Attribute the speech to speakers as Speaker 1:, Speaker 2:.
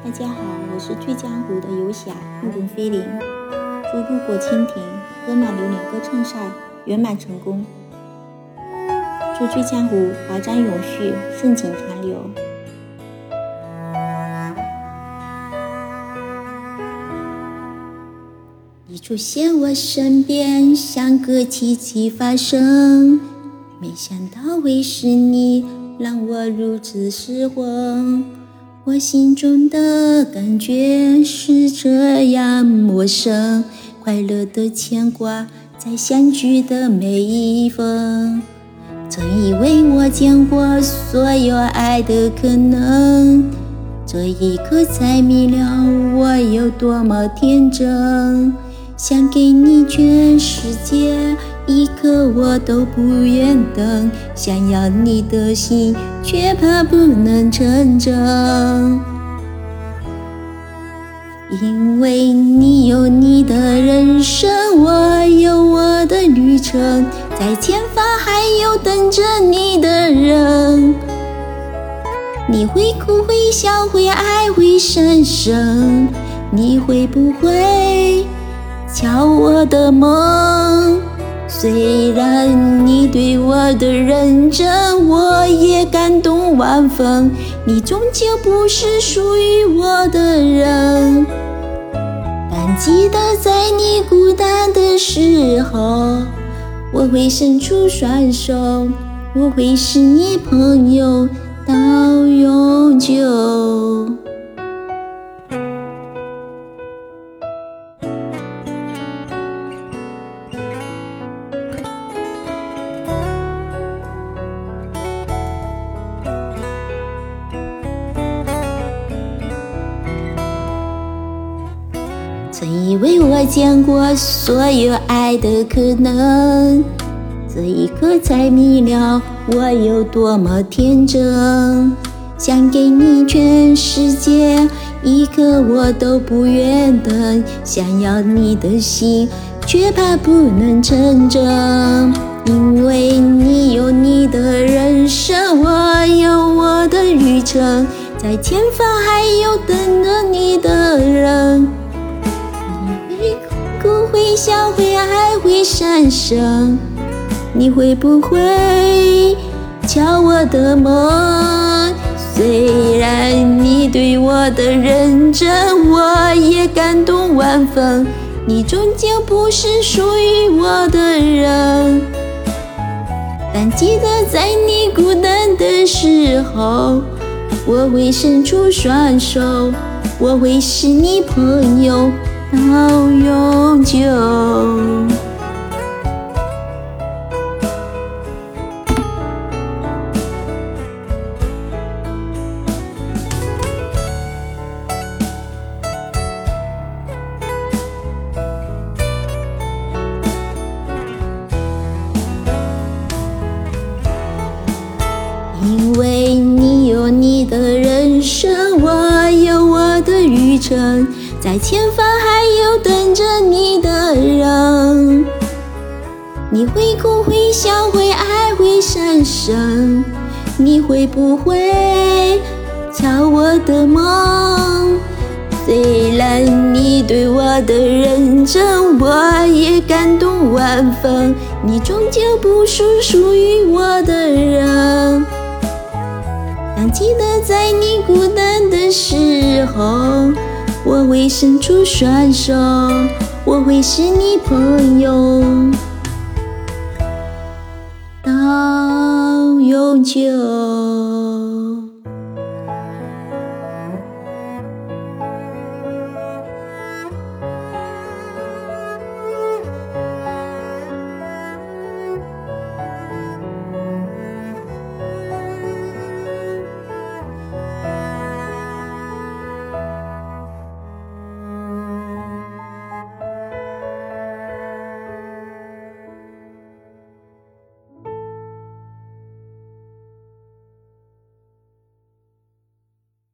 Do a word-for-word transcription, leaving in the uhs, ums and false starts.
Speaker 1: 大家好，我是醉江湖的游侠运动菲林，祝路过蜻蜓歌满流年歌唱赛圆满成功，祝醉江湖华章永续，盛景长流。你出现我身边，像个奇迹发生，没想到会是你，让我如此失魂。我心中的感觉是这样陌生，快乐的牵挂在相聚的每一分。曾以为我见过所有爱的可能，这一刻才明了我有多么天真。想给你全世界，一刻我都不愿等，想要你的心，却怕不能成真。因为你有你的人生，我有我的旅程，在前方还有等着你的人。你会哭会笑会爱会深深，你会不会敲我的梦？虽然你对我的认真，我也感动万分，你终究不是属于我的人。但记得在你孤单的时候，我会伸出双手，我会是你朋友到永久。曾以为我见过所有爱的可能，这一刻才明了我有多么天真。想给你全世界，一刻我都不愿等，想要你的心，却怕不能成真。因为你有你的人生，我有我的旅程，在前方还有等着你的人。会笑会爱会闪闪，你会不会敲我的梦？虽然你对我的认真，我也感动万分，你终究不是属于我的人。但记得在你孤单的时候，我会伸出双手，我会是你朋友到永久。因为你有你的人生，我有我的旅程，在前方还有等着你的人。你会哭会笑会爱会闪闪，你会不会敲我的梦？虽然你对我的认真，我也感动万分，你终究不是属于我的人。但记得在你孤单的时候，我会伸出双手，我会是你朋友到永久。